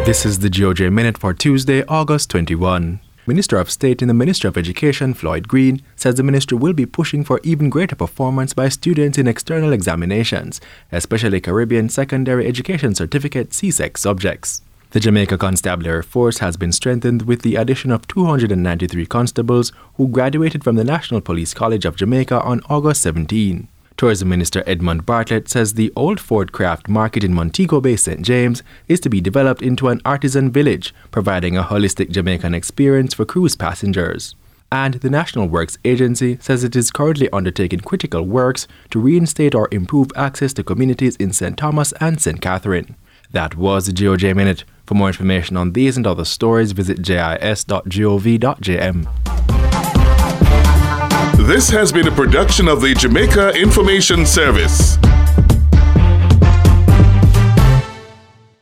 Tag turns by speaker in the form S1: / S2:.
S1: This is the GOJ Minute for Tuesday, August 21. Minister of State in the Ministry of Education, Floyd Green, says the ministry will be pushing for even greater performance by students in external examinations, especially Caribbean Secondary Education Certificate (CSEC) subjects. The Jamaica Constabulary Force has been strengthened with the addition of 293 constables who graduated from the National Police College of Jamaica on August 17. Tourism Minister Edmund Bartlett says the Old Fort Craft Market in Montego Bay, St. James, is to be developed into an artisan village, providing a holistic Jamaican experience for cruise passengers. And the National Works Agency says it is currently undertaking critical works to reinstate or improve access to communities in St. Thomas and St. Catherine. That was the GOJ Minute. For more information on these and other stories, visit jis.gov.jm.
S2: This has been a production of the Jamaica Information Service.